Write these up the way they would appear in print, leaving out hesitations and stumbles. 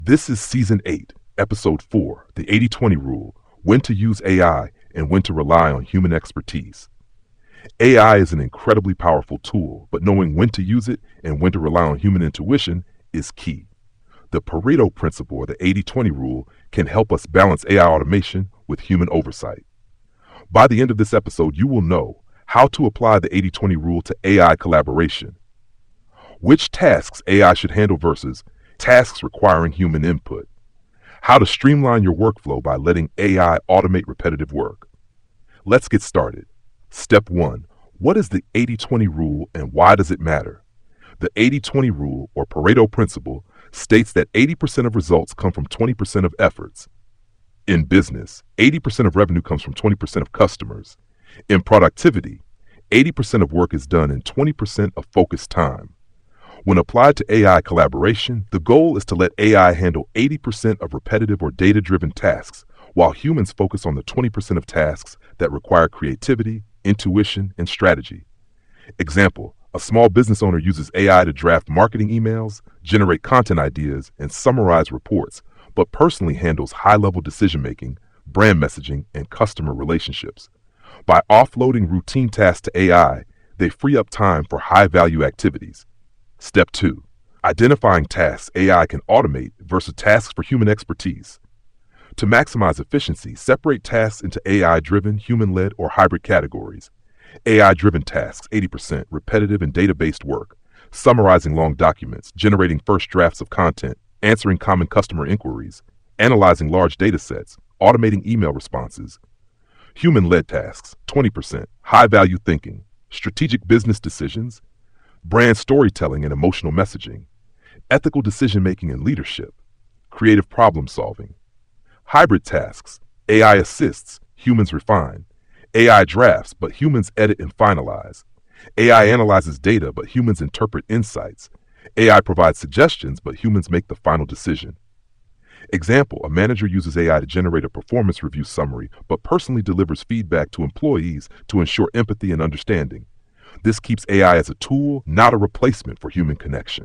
This is Season 8, Episode 4, the 80-20 Rule, When to Use AI and When to Rely on Human Expertise. AI is an incredibly powerful tool, but knowing when to use it and when to rely on human intuition is key. The Pareto principle, or the 80-20 rule, can help us balance AI automation with human oversight. By the end of this episode, you will know how to apply the 80-20 rule to AI collaboration, which tasks AI should handle versus tasks requiring human input, how to streamline your workflow by letting AI automate repetitive work. Let's get started. Step 1. What is the 80-20 rule and why does it matter? The 80-20 rule, or Pareto principle, states that 80% of results come from 20% of efforts. In business, 80% of revenue comes from 20% of customers. In productivity, 80% of work is done in 20% of focused time. When applied to AI collaboration, the goal is to let AI handle 80% of repetitive or data-driven tasks, while humans focus on the 20% of tasks that require creativity, intuition, and strategy. Example, a small business owner uses AI to draft marketing emails, generate content ideas, and summarize reports, but personally handles high-level decision-making, brand messaging, and customer relationships. By offloading routine tasks to AI, they free up time for high-value activities. Step 2. Identifying tasks AI can automate versus tasks for human expertise. To maximize efficiency, separate tasks into AI-driven, human-led, or hybrid categories. AI-driven tasks, 80%, repetitive and data-based work, summarizing long documents, generating first drafts of content, answering common customer inquiries, analyzing large data sets, automating email responses. Human-led tasks, 20%, high-value thinking, strategic business decisions, brand storytelling and emotional messaging, ethical decision-making and leadership, creative problem-solving. Hybrid tasks, AI assists, humans refine. AI drafts, but humans edit and finalize. AI analyzes data, but humans interpret insights. AI provides suggestions, but humans make the final decision. Example, a manager uses AI to generate a performance review summary, but personally delivers feedback to employees to ensure empathy and understanding. This keeps AI as a tool, not a replacement for human connection.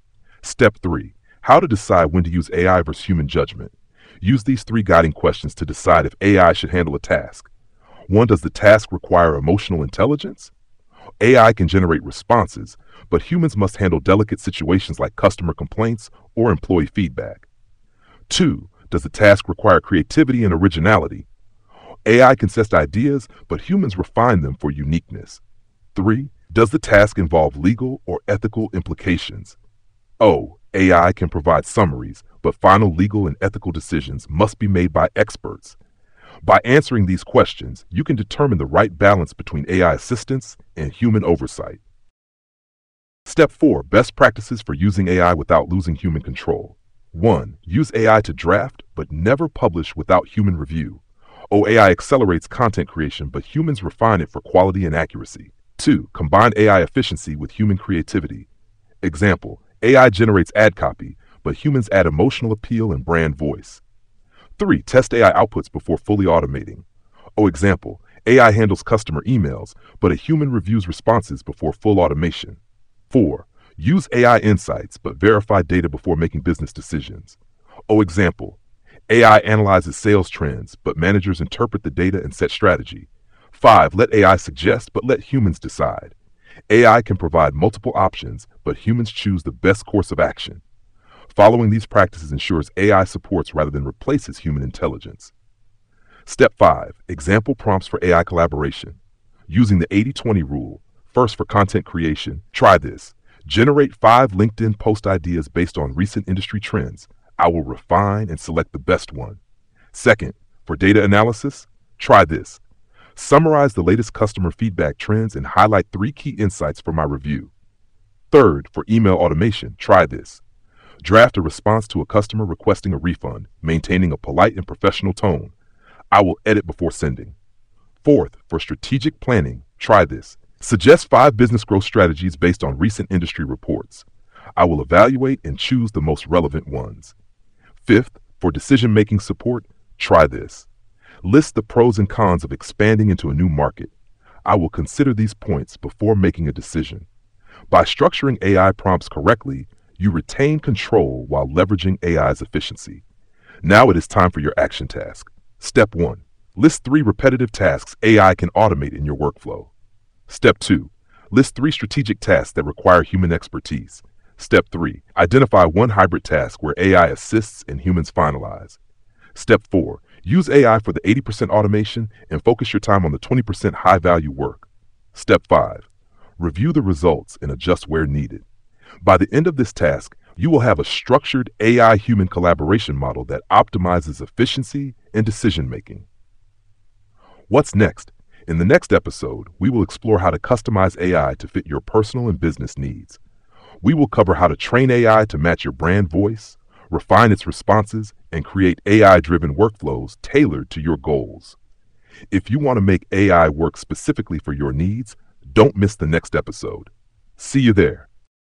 Step 3. How to decide when to use AI versus human judgment. Use these 3 guiding questions to decide if AI should handle a task. 1. Does the task require emotional intelligence? AI can generate responses, but humans must handle delicate situations like customer complaints or employee feedback. 2. Does the task require creativity and originality? AI can test ideas, but humans refine them for uniqueness. 3. Does the task involve legal or ethical implications? AI can provide summaries, but final legal and ethical decisions must be made by experts. By answering these questions, you can determine the right balance between AI assistance and human oversight. Step 4. Best practices for using AI without losing human control. 1. Use AI to draft, but never publish without human review. AI accelerates content creation, but humans refine it for quality and accuracy. 2. Combine AI efficiency with human creativity. Example, AI generates ad copy, but humans add emotional appeal and brand voice. 3. Test AI outputs before fully automating. Example, AI handles customer emails, but a human reviews responses before full automation. 4. Use AI insights, but verify data before making business decisions. Example, AI analyzes sales trends, but managers interpret the data and set strategy. 5. Let AI suggest, but let humans decide. AI can provide multiple options, but humans choose the best course of action. Following these practices ensures AI supports rather than replaces human intelligence. Step 5. Example prompts for AI collaboration. Using the 80-20 rule. First, for content creation, try this. Generate 5 LinkedIn post ideas based on recent industry trends. I will refine and select the best one. Second, for data analysis, try this. Summarize the latest customer feedback trends and highlight 3 key insights for my review. Third, for email automation, try this. Draft a response to a customer requesting a refund, maintaining a polite and professional tone. I will edit before sending. Fourth, for strategic planning, try this. Suggest 5 business growth strategies based on recent industry reports. I will evaluate and choose the most relevant ones. Fifth, for decision-making support, try this. List the pros and cons of expanding into a new market. I will consider these points before making a decision. By structuring AI prompts correctly, You retain control while leveraging AI's efficiency. Now it is time for your action task. Step 1. List 3 repetitive tasks AI can automate in your workflow. Step 2. List 3 strategic tasks that require human expertise. Step 3. Identify one hybrid task where AI assists and humans finalize. Step 4. Use AI for the 80% automation and focus your time on the 20% high-value work. Step 5. Review the results and adjust where needed. By the end of this task, you will have a structured AI-human collaboration model that optimizes efficiency and decision-making. What's next? In the next episode, we will explore how to customize AI to fit your personal and business needs. We will cover how to train AI to match your brand voice, refine its responses, and create AI-driven workflows tailored to your goals. If you want to make AI work specifically for your needs, don't miss the next episode. See you there.